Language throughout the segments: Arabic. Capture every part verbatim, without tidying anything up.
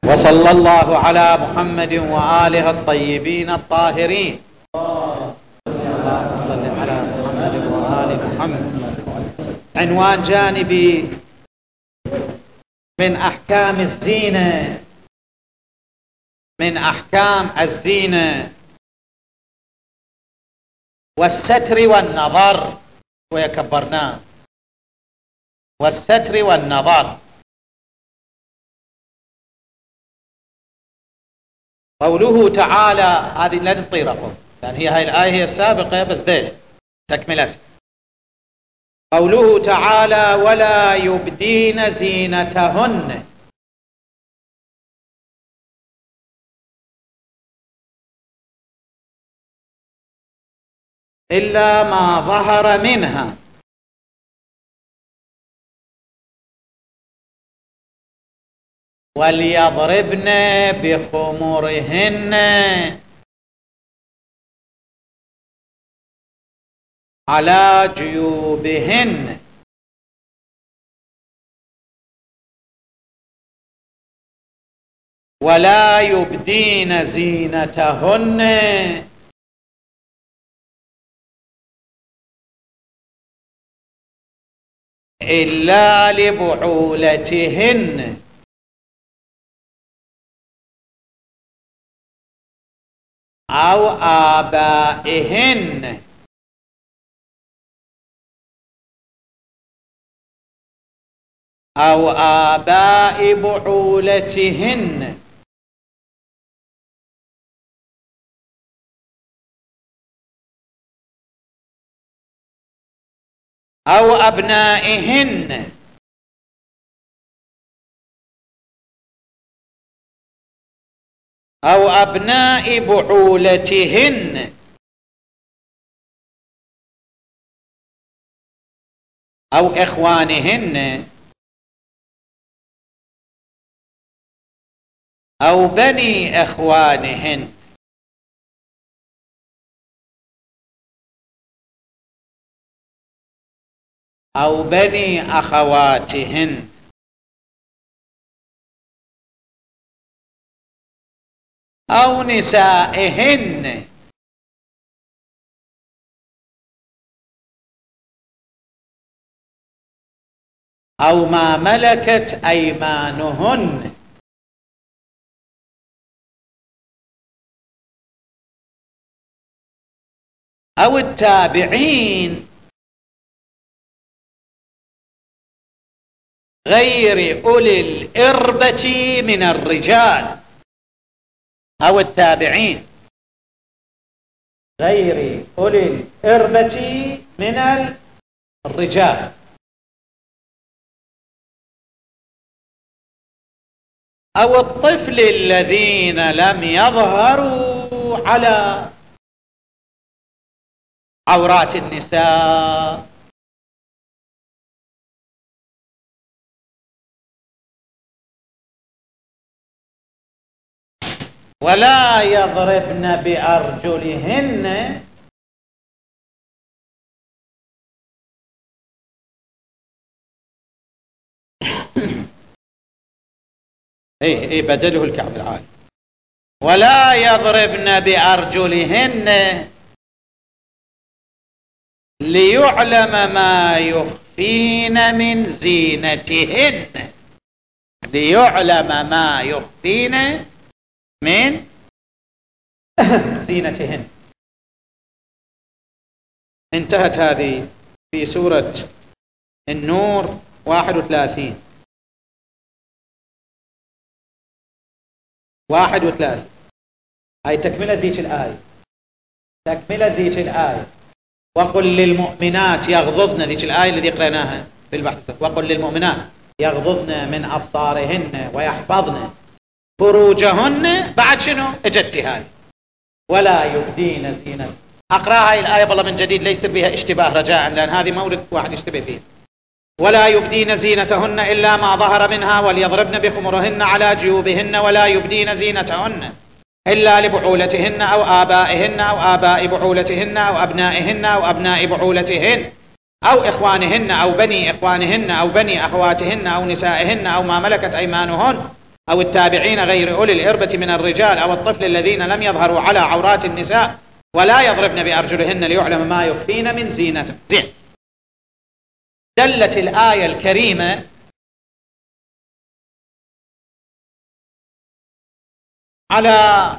وصلى الله على محمد وآله الطيبين الطاهرين. اللهم صل على محمد وآل محمد. عنوان جانبي من أحكام الزينة، من أحكام الزينة والستر والنظر، ويكبرناه والستر والنظر. قوله تعالى، هذه لا تطيركم لأن هي هاي الآية هي السابقة بس ذيل تكملت. قوله تعالى ولا يبدين زينتهن، إلا ما ظهر منها، وليضربن بخمرهن على جيوبهن، ولا يبدين زينتهن إلا لبعولتهن أو آبائهن أو آباء بعولتهن أو أبنائهن أو أبناء بعولتهن أو إخوانهن أو بني إخوانهن أو بني أخواتهن أو نسائهن أو ما ملكت أيمانهن أو التابعين غير أولي الإربة من الرجال، أو التابعين غير أولي الإربة من الرجال، أو الطفل الذين لم يظهروا على عورات النساء، ولا يضربن بأرجلهن ايه ايه بدله الكعب العالي. ولا يضربن بأرجلهن ليعلم ما يخفين من زينتهن، ليعلم ما يخفين من زينتهن. انتهت هذه في سورة النور واحد وثلاثين واحد وثلاثين. هاي تكملة ذيك الآية، تكملة ذيك الآية. وقل للمؤمنات يغضضن، ذيك الآية التي قرأناها في البحث. وقل للمؤمنات يغضضن من أبصارهن ويحفظن فروجهن. بعد شنو اجت هذه ولا يبدين زينة. أقرأ هاي الآية والله من جديد ليس بها اشتباه رجاء، لأن هذه مورد واحد يشتبه فيه. ولا يبدين زينتهن إلا ما ظهر منها وليضربن بخمرهن على جيوبهن ولا يبدين زينتهن إلا لبعولتهن أو آبائهن أو آباء بعولتهن أو أبنائهن أو أبناء بعولتهن أو إخوانهن أو بني إخوانهن أو بني أخواتهن أو نسائهن أو ما ملكت أيمانهن أو التابعين غير أولي الإربة من الرجال أو الطفل الذين لم يظهروا على عورات النساء ولا يضربن بأرجلهن ليعلم ما يخفين من زينة. زين. دلت الآية الكريمة على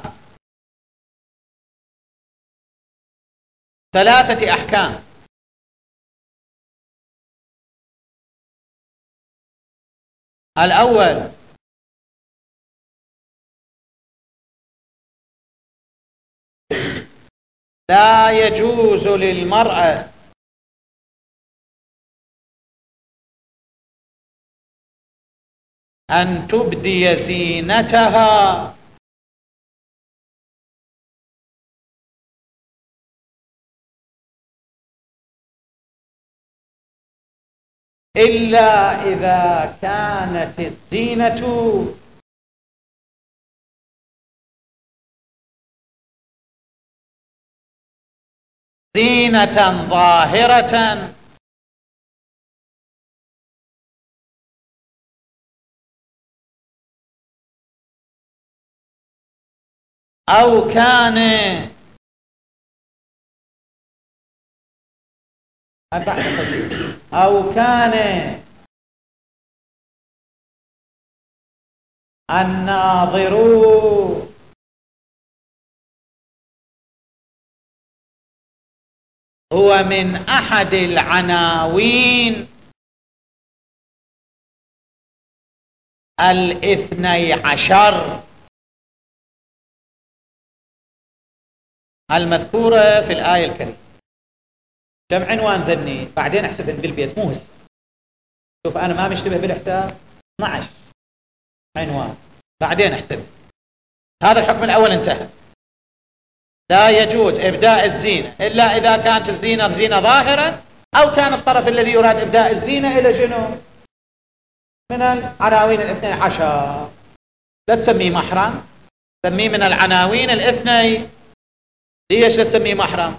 ثلاثة أحكام. الأول لا يجوز للمرأة أن تبدي زينتها إلا إذا كانت الزينة زينة ظاهرة أو كان أو كان الناظر هو من أحد العناوين الاثني عشر المذكورة في الآية الكريمة. كم عنوان ذني؟ بعدين احسبهن بالبيت مو هسه. شوف أنا ما مشتبه بالحساب. اثني عشر عنوان بعدين احسب. هذا الحكم الأول انتهى. لا يجوز إبداء الزينة إلا إذا كانت الزينة زينة ظاهرة أو كان الطرف الذي يراد إبداء الزينة إلى شنو؟ من العناوين الاثني عشر. لا تسميه محرم، سميه من العناوين الاثني. ليش لا تسميه محرم؟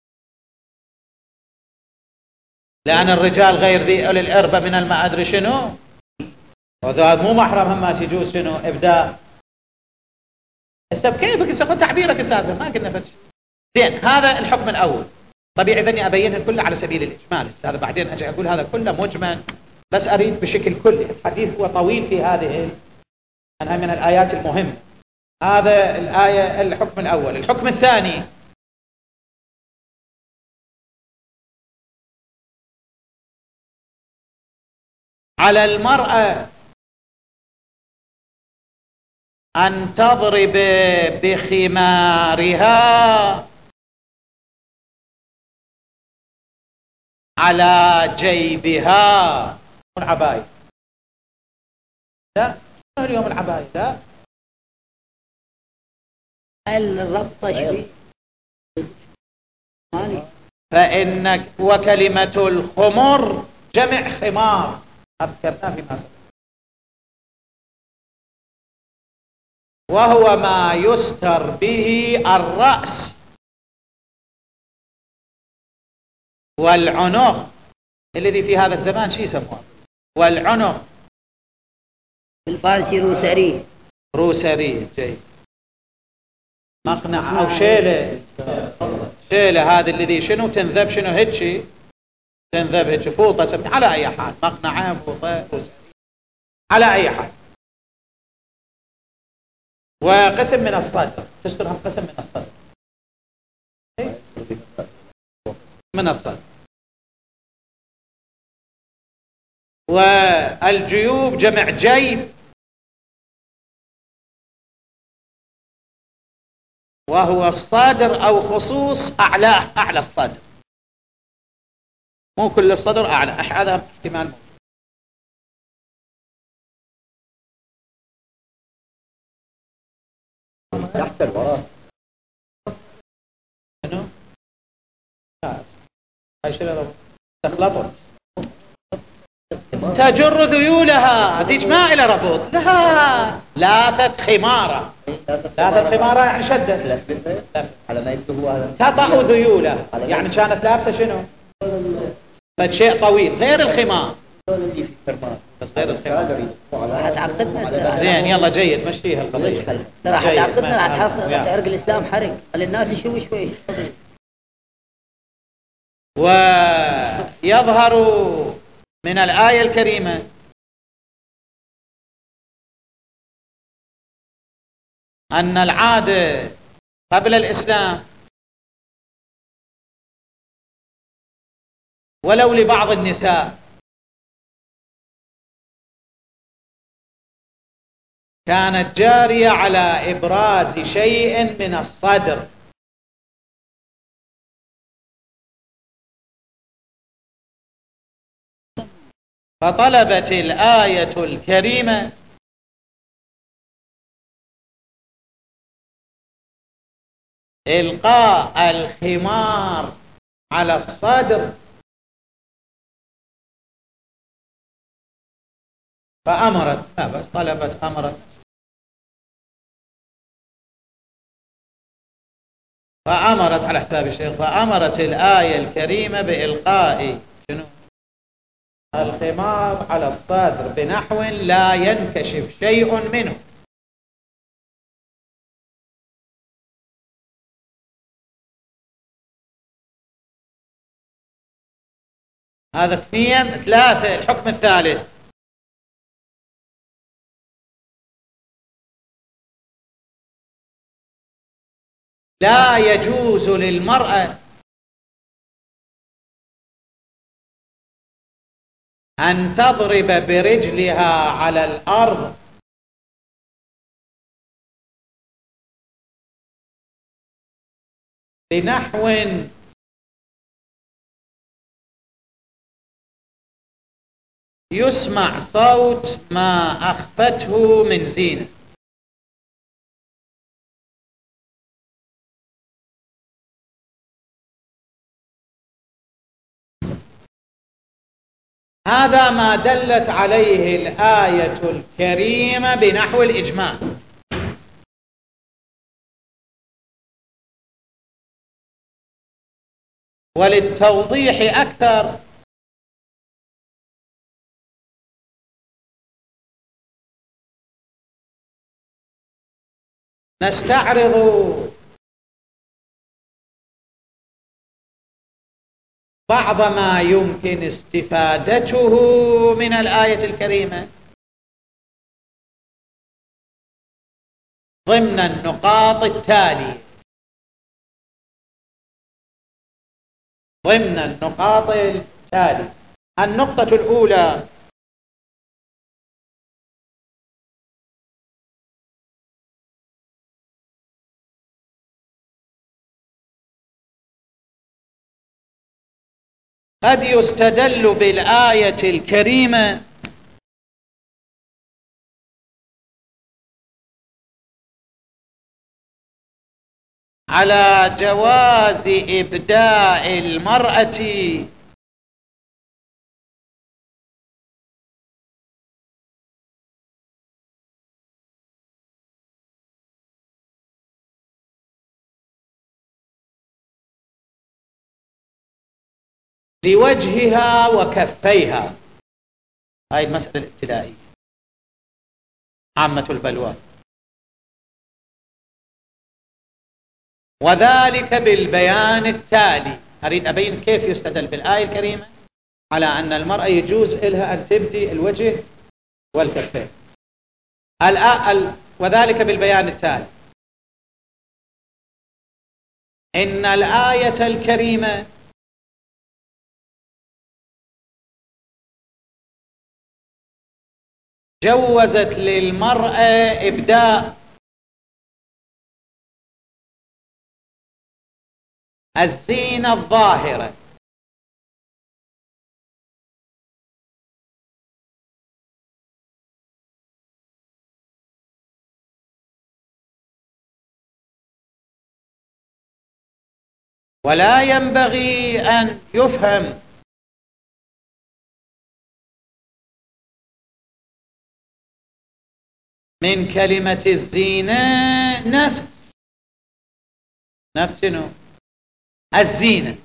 لأن الرجال غير ذي أولي الإربة من الما أدري شنو، وهذا مو محرم هم ما تجوز شنو إبداء. هسه بكيفك هسه تعبيرك أساسا ما قلنا فتش. زين هذا الحكم الأول. طبيعي ذني أبينها كله على سبيل الإجمال. هذا بعدين أجي أقول هذا كله مجمل، بس أريد بشكل كلي. الحديث هو طويل في هذه أنها من الآيات المهمة. هذا الآية الحكم الأول. الحكم الثاني على المرأة أن تضرب بخمارها على جيبها. العباية لا اليوم العباية لا الربطة شوي. فإنك وكلمة الخمر جمع خمار أذكرنا فيما سبق، وهو ما يستر به الرأس والعنق الذي في هذا الزمان شو يسمونه؟ والعنق بالفارسي روسري. روسري جيد. مقنع أو شيلة. شيلة هذا الذي شنو تنذب شنو هيك تنذب هيك فوطة سمي على أي حال. مقنعة فوطة روسري على أي حال. وقسم من الصدر تسترهم قسم من الصدر من الصدر. والجيوب جمع جيب، وهو الصدر أو خصوص أعلاه أعلى الصدر، مو كل الصدر أعلى. هذا احتمال موجود. تحت الوراء شنو؟ لا هاي شنو تخلطون تجر ذيولها. هذيك ما إلى ربط. لا لافت خمارة. لافت خمارة يعني شدت على ما يكتبوا هذا تطأ ذيوله، يعني كانت لابسة شنو؟ فشيء طويل غير الخمار. تصغير الخمار. هتعقدنا زين يلا جيد مشيها القضية. ترى هتعقدنا، هتحرق الإسلام حرق، خلي الناس يشوفوا شوي. ويظهر من الآية الكريمة أن العادة قبل الإسلام ولو لبعض النساء كانت جارية على إبراز شيء من الصدر، فطلبت الآية الكريمة إلقاء الخمار على الصدر، فأمرت، لا بس طلبت أمرت فأمرت على حساب الشيخ، فأمرت الآية الكريمة بإلقاء شنو الخمار على الصدر بنحو لا ينكشف شيء منه. هذا اثنين. ثلاثة، الحكم الثالث لا يجوز للمرأة أن تضرب برجلها على الأرض بنحو يسمع صوت ما أخفته من زينة. هذا ما دلت عليه الآية الكريمة بنحو الإجماع. وللتوضيح أكثر نستعرض بعض ما يمكن استفادته من الآية الكريمة ضمن النقاط التالية. ضمن النقاط التالية النقطة الأولى: قد يستدل بالآية الكريمة على جواز إبداء المرأة لوجهها وكفيها. هاي المسألة الابتدائية عامة البلوى، وذلك بالبيان التالي. أريد أبين كيف يستدل بالآية الكريمة على أن المرأة يجوز لها أن تبدي الوجه والكفين. وذلك بالبيان التالي: إن الآية الكريمة جوزت للمرأة إبداء الزينة الظاهرة ولا ينبغي أن يفهم من كلمة الزينة نفس نفس شنو؟ الزينة.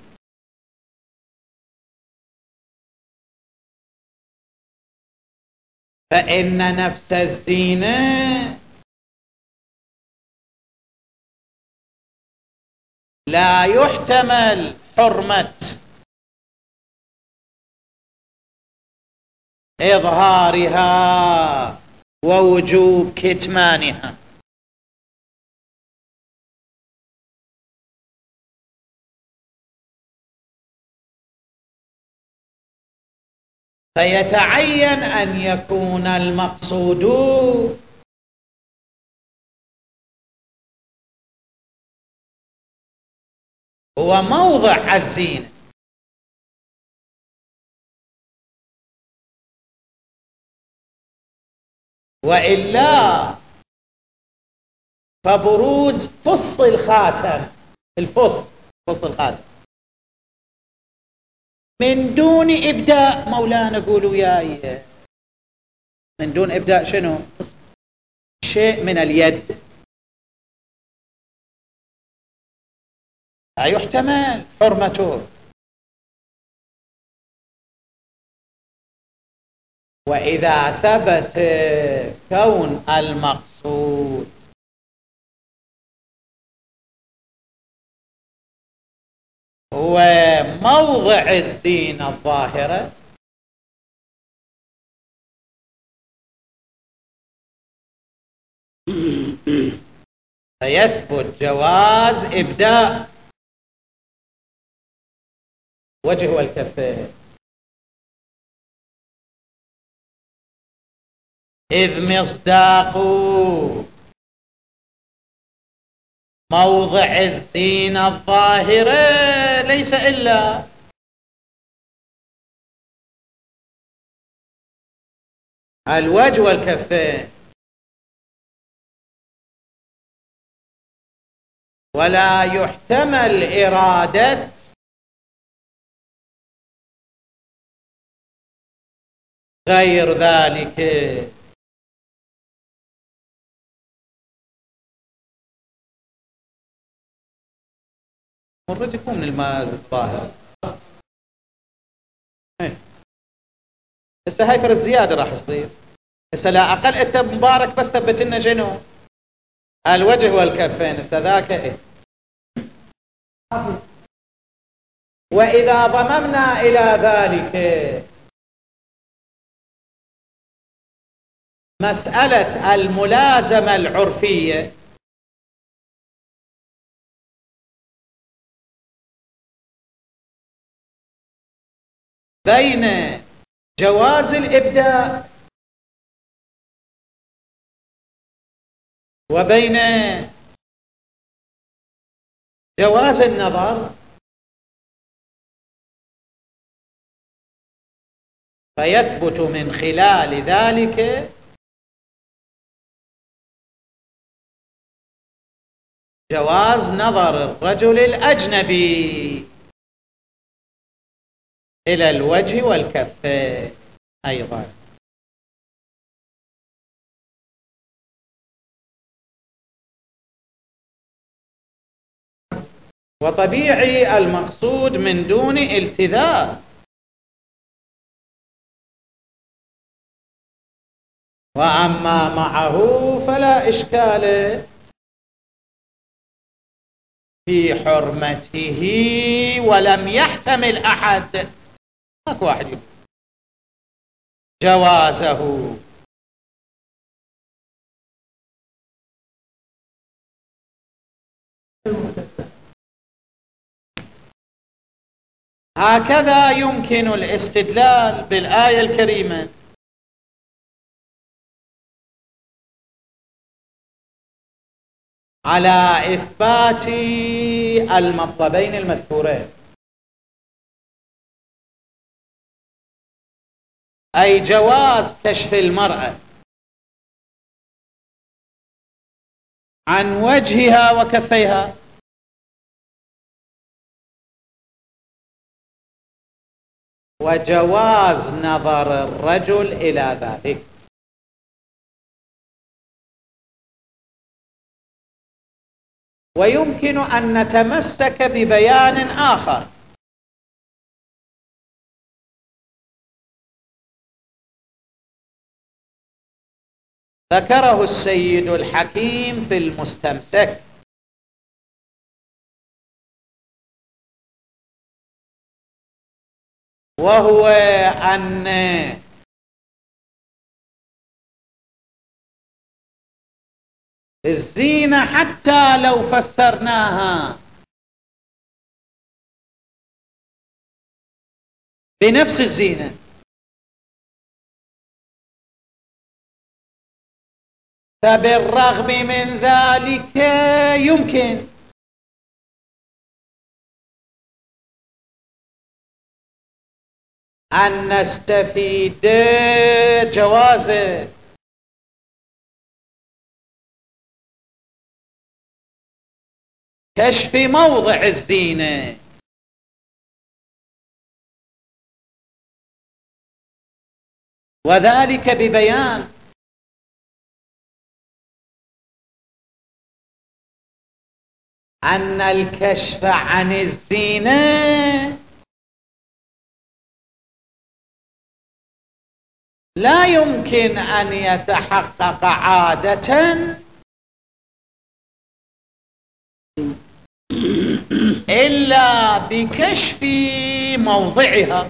فإن نفس الزينة لا يحتمل حرمة إظهارها ووجوب كتمانها. فيتعين أن يكون المقصود هو موضع الزينة، وإلا فبروز فص الخاتم، الفص فص الخاتم من دون إبداء. مولانا قولوا ياي، من دون إبداء شنو؟ شيء من اليد لا يحتمل حرمته. وإذا ثبت كون المقصود هو موضع الزينة الظاهرة فيثبت جواز إبداء وجه والكفين، إذ مصداق موضع الزينة الظاهرة ليس إلا الوجه والكفين، ولا يحتمل إرادة غير ذلك. مرت يكون من الماء الظاهر. هسه هاي فرق الزيادة راح تصير. هسه لا أقل أنت مبارك بس ثبت لنا شنو؟ الوجه والكفين. هسه ذاك إيه؟ وإذا ضممنا إلى ذلك مسألة الملازمة العرفية، بين جواز الإبداء وبين جواز النظر، فيثبت من خلال ذلك جواز نظر الرجل الأجنبي إلى الوجه والكفين أيضا. وطبيعي المقصود من دون التذاذ، وأما معه فلا إشكال في حرمته ولم يحتمل أحد، ماكو واحد يقول جوازه. هكذا يمكن الاستدلال بالآية الكريمة على إثبات المطلبين المذكورين، أي جواز كشف المرأة عن وجهها وكفيها، وجواز نظر الرجل إلى ذلك. ويمكن أن نتمسك ببيان آخر ذكره السيد الحكيم في المستمسك، وهو أن الزينة حتى لو فسرناها بنفس الزينة فبالرغم من ذلك يمكن أن نستفيد جواز كشف موضع الزينة، وذلك ببيان أن الكشف عن الزينة لا يمكن أن يتحقق عادة إلا بكشف موضعها،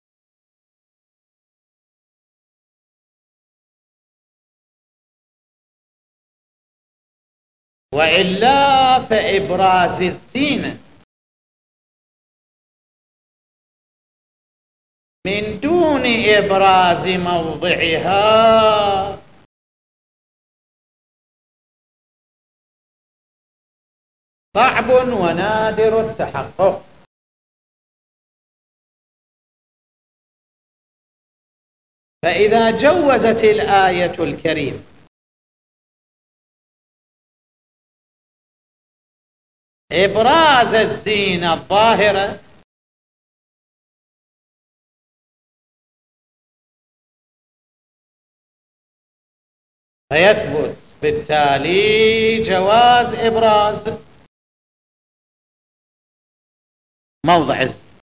وإلا فإبراز الزينة من دون إبراز موضعها صعب ونادر التحقق. فإذا جوزت الآية الكريمة إبراز الزينة الظاهرة فيثبت بالتالي جواز إبراز موضع الزينة.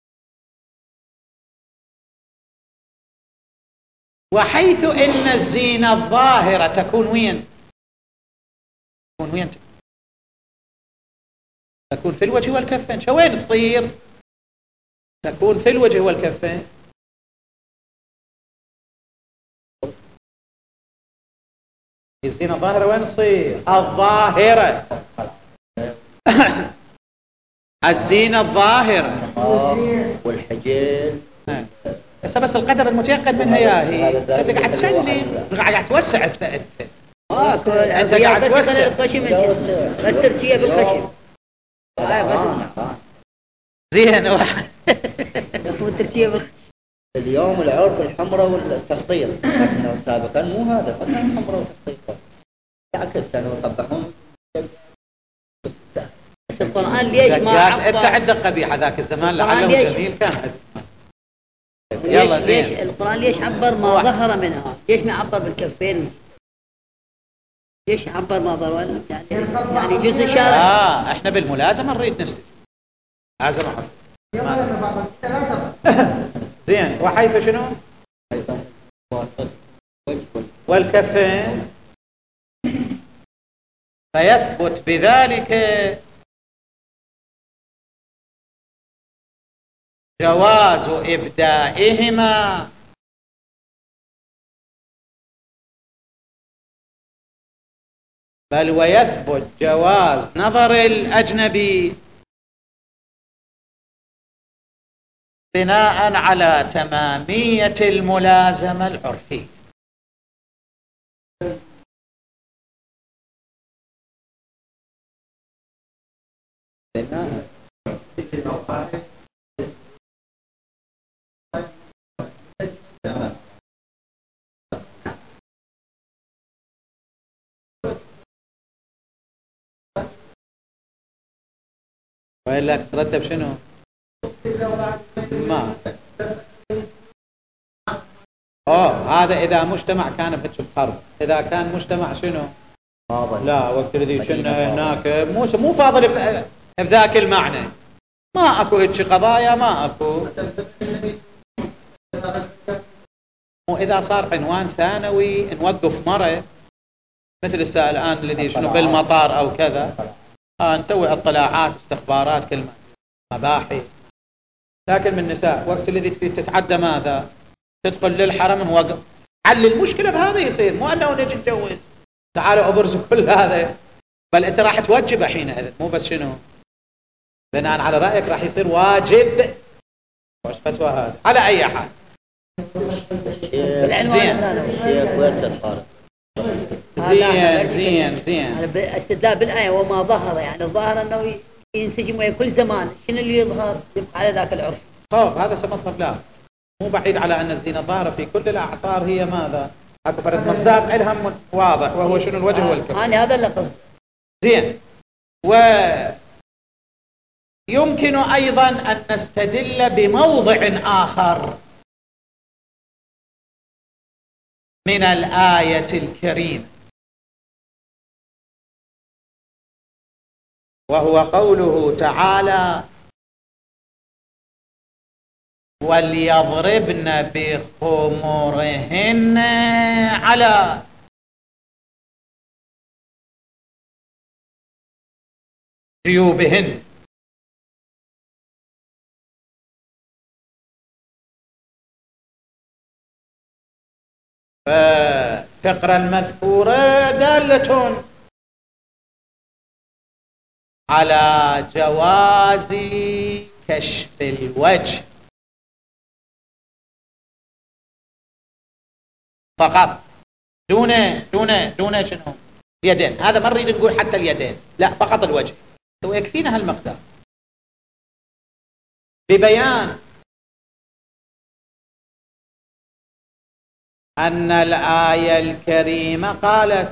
وحيث إن الزينة الظاهرة تكون وين؟ تكون وين؟ تكون في الوجه والكفين. شو وين تصير؟ تكون في الوجه والكفين. الزينة الظاهرة وين تصير؟ الظاهرة الزينة الظاهرة والحجاز هسه بس القدر المتيقن منها يا هي انت قاعد تسلم قاعد توسع انت ماكو انت قاعد توسع الخشم بس ترتيه بالخشم زين واحد ترتيه بالخشم. اليوم العرف الحمراء والتخطيط، لكن سابقا مو هذا، فكان الحمراء والتخطيط يعكس كانوا يطبقون. بس القرآن ليش ما عبر؟ انت عندك قبيحة ذاك الزمان لعله جميل كان. يلا ليش القرآن ليش عبر ما ظهر منها؟ ليش ما عبر بالكفين؟ ليش عبر ما ظهر؟ يعني يعني جزء شارع. اه احنا بالملازمة نريد نستفيد. لازم احط زين. وحيث شنو؟ والكفين فيثبت بذلك جواز إبدائهما بل ويثبت جواز نظر الأجنبي بناء على تمامية الملازمة العرفية. وإلا تترتب شنو؟ ما اوه هذا اذا مجتمع كان فتش الحرب. اذا كان مجتمع شنو؟ فاضل. لا وقت الذي شنو هناك مو مو فاضل بذاك المعنى. ما اكو هيك قضايا ما اكو. واذا صار عنوان ثانوي نوقف مره مثل السائل الآن الذي شنو بالمطار أو كذا، آه نسوي اطلاعات استخبارات كلمة مباحث. لكن من النساء وقت الذي تتعدى ماذا؟ تدخل للحرم وقف حل المشكلة بهذا يصير، مو أنه نجي نجوز تعالوا أبرز كل هذا، بل أنت راح توجب حينئذ، مو بس شنو بناء على رأيك راح يصير واجب. وش فتوى هذا؟ على أي حال زين زين زين استدلال بالآية وما ظهر، يعني الظاهر أنه ينسجم ويا كل زمان، شنو اللي يظهر يبقى على ذاك العرف. طب هذا سمطلب لا، مو بعيد على أن الزينة ظاهرة في كل الأعصار، هي ماذا؟ أكبر مصداق إلهم واضح وهو شنو الوجه آه. والكف. أنا هذا اللي قصدي. زين. ويمكن أيضا أن نستدل بموضع آخر من الآية الكريمة، وهو قوله تعالى وليضربن بخمرهن على جيوبهن. فالفقرة المذكورة دالة على جواز كشف الوجه فقط، دون دون دون شنو اليدين. هذا ما نريد نقول حتى اليدين، لا فقط الوجه، ويكفينا هالمقدار ببيان أن الآية الكريمة قالت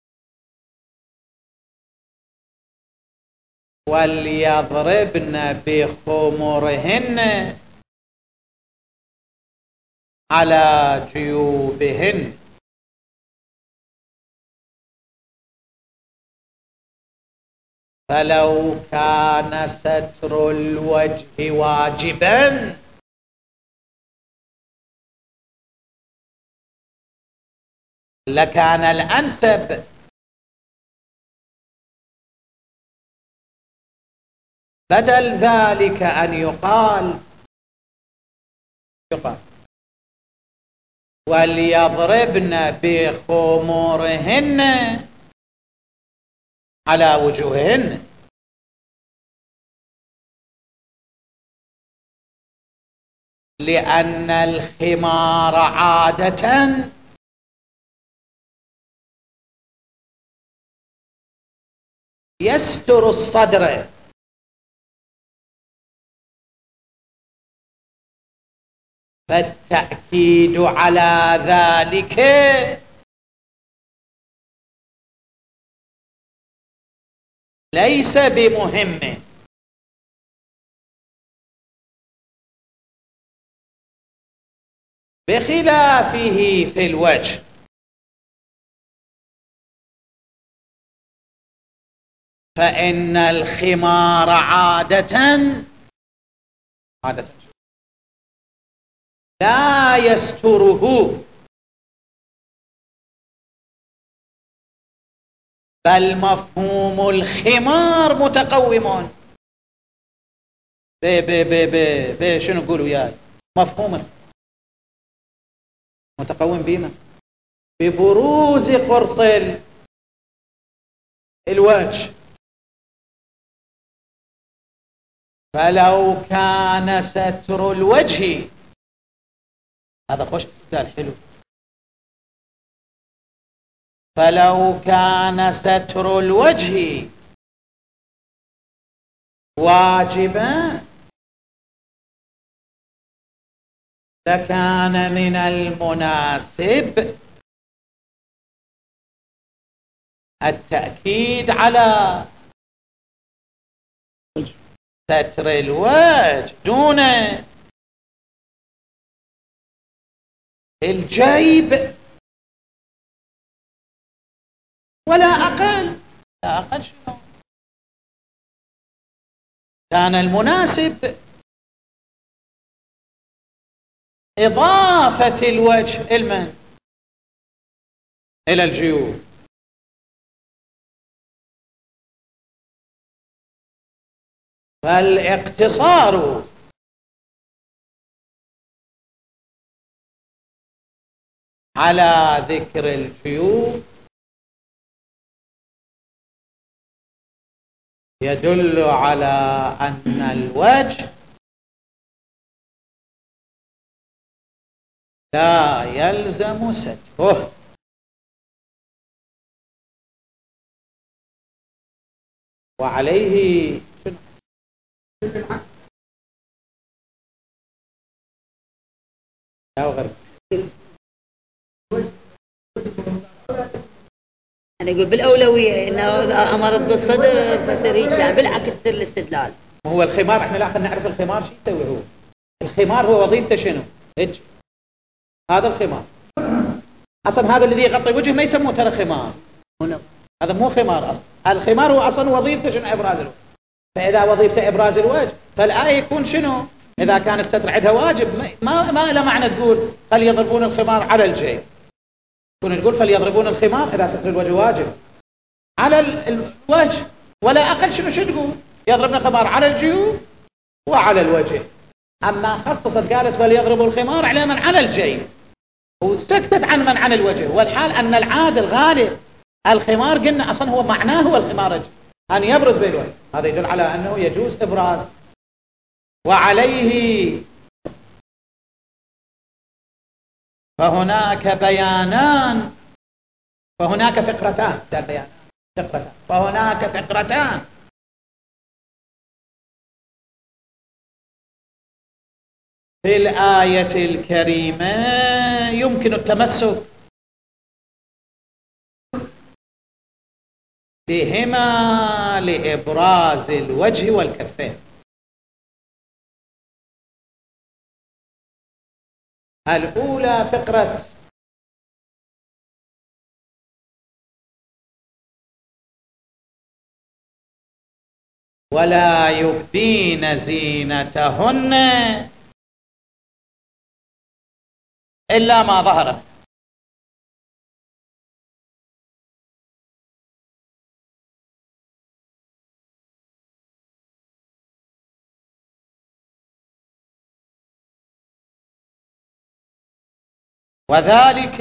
وليضربن بخمرهن على جيوبهن. فلو كان ستر الوجه واجبا لكان الأنسب بدل ذلك أن يقال يقال وليضربن بخمورهن على وجوههن، لأن الخمار عادة يستر الصدر، فالتأكيد على ذلك ليس بمهم، بخلافه في الوجه. فإن الخمار عادة عادة لا يستره، بل مفهوم الخمار متقوم ب ب ب ب ب شنو نقولوا يا مفهوم متقوم بما ببروز قرص الوجه. فلو كان ستر الوجه، هذا خوش استدلال حلو، فلو كان ستر الوجه واجبا لكان من المناسب التأكيد على ستر الوجه دون الجيب، ولا أقل لا أقل شنو كان المناسب إضافة الوجه المن إلى الجيوب. فالاقتصار على ذكر الجيوب يدل على أن الوجه لا يلزم ستره، وعليه لا غير أنا أقول بالأولوية إنه إذا أمرت بالصدر فسريش، يعني بالعكس سر الاستدلال. هو الخمار احنا لا نعرف الخمار شو يسوي. هو الخمار هو وظيفته شنو؟ هيك هذا الخمار اصلا، هذا الذي يغطي وجهه ما يسموه ترى خمار، هذا مو خمار اصلا. الخمار هو اصلا وظيفته شنو؟ ابراز الوجه. فاذا وظيفته ابراز الوجه فالايه يكون شنو؟ اذا كان الستر عندها واجب ما ما له معنى تقول فليضربون الخمار على الجيب، كون تقول فليضربون الخمار اذا ستر الوجه واجب على الوجه، ولا اقل شنو شو تقول؟ يضربن الخمار على الجيوب وعلى الوجه. اما خصصت قالت فليضربوا الخمار على من على الجيب، وسكتت عن من عن الوجه، والحال ان العادل غالب الخمار قلنا اصلا هو معناه هو الخمار ان يبرز بالوجه، هذا يدل على انه يجوز ابراز. وعليه فهناك بيانان، فهناك فقرتان بيان فقرتان فهناك فقرتان في الآية الكريمة يمكن التمسك بهما لإبراز الوجه والكفين. الأولى فقرة ولا يبدين زينتهن إلا ما ظهر، وذلك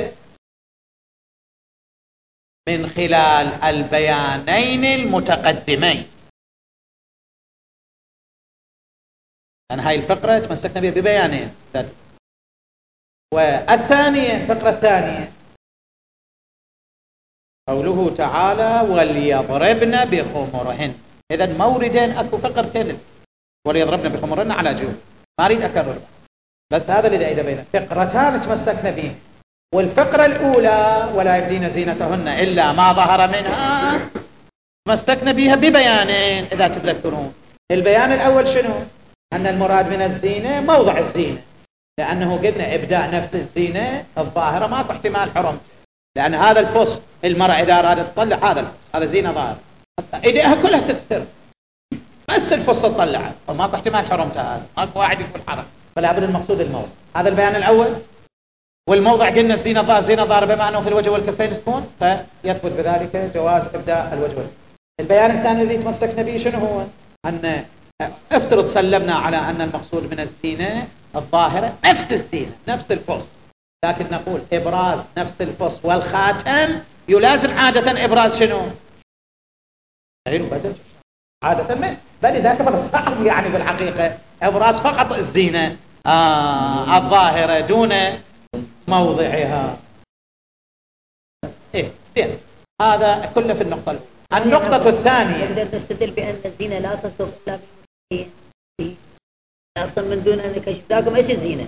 من خلال البيانين المتقدمين. أن هاي الفقرة تمسكنا بها ببيانين، والثانية الفقرة الثانية قوله تعالى وليضربن بخمرهن. إذا موردين أكو فقرتين وليضربن بخمرهن على جيوب، ما أريد أكرر، بس هذا اللي إذا بينا فقرتان تمسكنا به. والفقرة الأولى ولا يبدين زينتهن إلا ما ظهر منها تمسكنا بها ببيانين إذا تتذكرون. البيان الأول شنو؟ أن المراد من الزينة موضع الزينة، لأنه قلنا إبداء نفس الزينة الظاهرة ما في احتمال حرم، لأن هذا الفص المرأة إذا أرادت تطلع هذا الفص هذا زينة ظاهرة إيديها كلها ستستر، بس الفص تطلعها وما في احتمال حرمتها، هذا ماكو واحد يقول حرم، فلا بد المقصود الموضع. هذا البيان الأول. والموضع قلنا الزينة ظاهرة زينة ظاهرة بما أنه في الوجه والكفين تكون، فيثبت بذلك جواز إبداء الوجه والكفين. البيان الثاني الذي تمسكنا به شنو هو؟ أن افترض سلمنا على أن المقصود من الزينة الظاهرة نفس الزينة نفس الفص، لكن نقول إبراز نفس الفص والخاتم يلازم عادة إبراز شنو؟ غير بدل عادة ما بل إذا كبر صعب يعني بالحقيقة إبراز فقط الزينة آه الظاهرة دون موضعها. إيه زين، هذا كله في النقطة الأولى. النقطة الثانية نقدر نستدل بأن الزينة لا تصدق إلا بالمسلمين أصلا من دون أن يكشف لكم إيش الزينة؟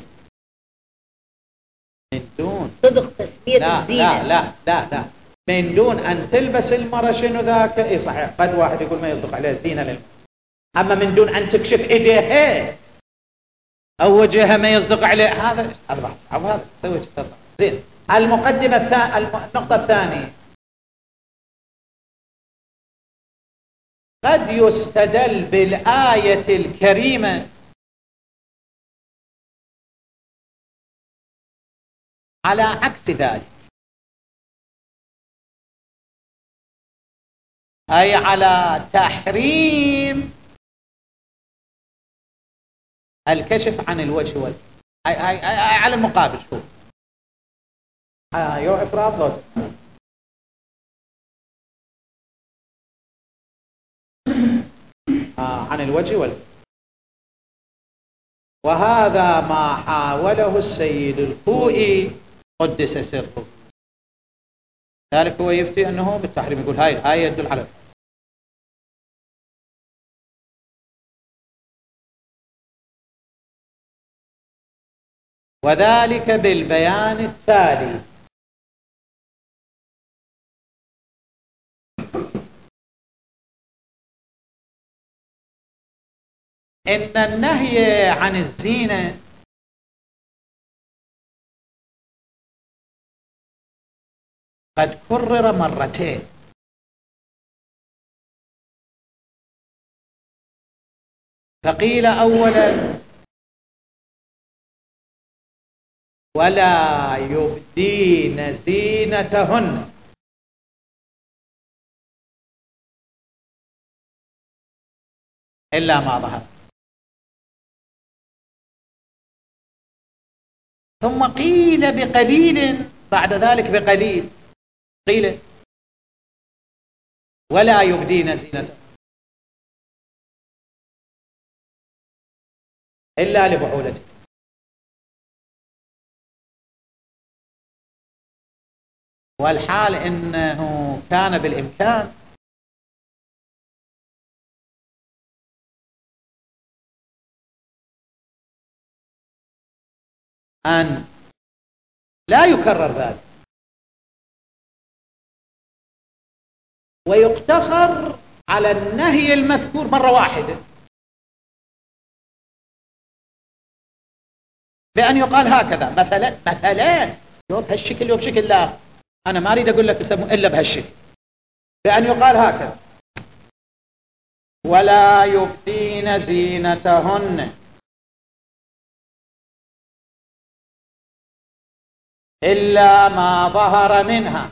من دون صدق تسمية لا الزينة. لا لا لا لا من دون أن تلبس المرأة شنو ذاك. إيه صحيح، قد واحد يقول ما يصدق عليه الزينة للمرأة، أما من دون أن تكشف إيديها أو وجهها ما يصدق عليه، هذا هذا بحث هذا سوي استطاع. زين، المقدمة الثانية النقطة الثانية قد يستدل بالآية الكريمة على عكس ذلك، أي على تحريم الكشف عن الوجه والكف على المقابل. شوف يو إفراط آه عن الوجه والكف. وهذا ما حاوله السيد الخوئي قدس سره، ذلك هو يفتي أنه بالتحريم، يقول هاي هاي يدل على. وذلك بالبيان التالي: إن النهي عن الزينة قد كرر مرتين، فقيل أولا: ولا يبدين زينتهن، إلا ما ظهر. ثم قيل بقليل بعد ذلك، بقليل قيل: ولا يبدين زينتهن إلا لبعولته. والحال إنه كان بالإمكان أن لا يكرر ذلك ويقتصر على النهي المذكور مرة واحدة، بأن يقال هكذا مثلا مثلا يوم بهالشكل يوم بشكل لا، أنا ما أريد أقول لك اسمه إلا بهالشكل، بأن يقال هكذا: ولا يبدين زينتهن إلا ما ظهر منها،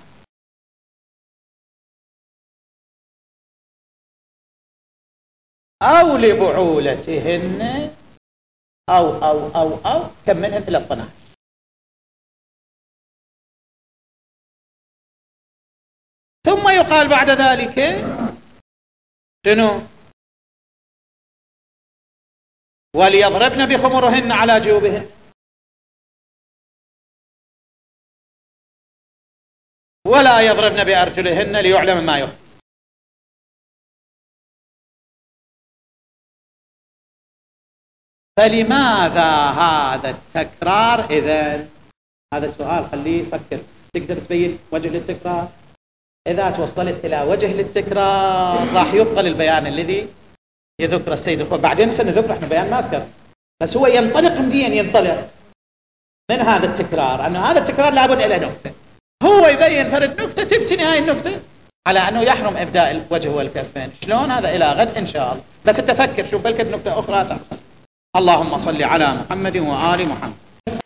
أو لبعولتهن، أو أو أو أو كم منها ثلاث اثنا عشر. ثم يقال بعد ذلك شنو؟ وليضربن بخمرهن على جيوبهن، ولا يضربن بأرجلهن ليعلم ما يخفي. فلماذا هذا التكرار إذن؟ هذا السؤال خليه يفكر. تقدر تبين وجه للتكرار؟ إذا توصلت إلى وجه للتكرار راح يبقى البيان الذي يذكر السيد الخوئي. بعدين سنذكر احنا بيان ما أذكر، بس هو ينطلق منين؟ ينطلق من هذا التكرار، أن هذا التكرار لابد إلى نقطة، هو يبين فرد نقطة تبتني هاي النقطة على أنه يحرم إبداء الوجه والكفين. شلون هذا؟ إلى غد إن شاء الله. بس تفكر، شوف بلكت نقطة أخرى تحصل. اللهم صل على محمد وآل محمد.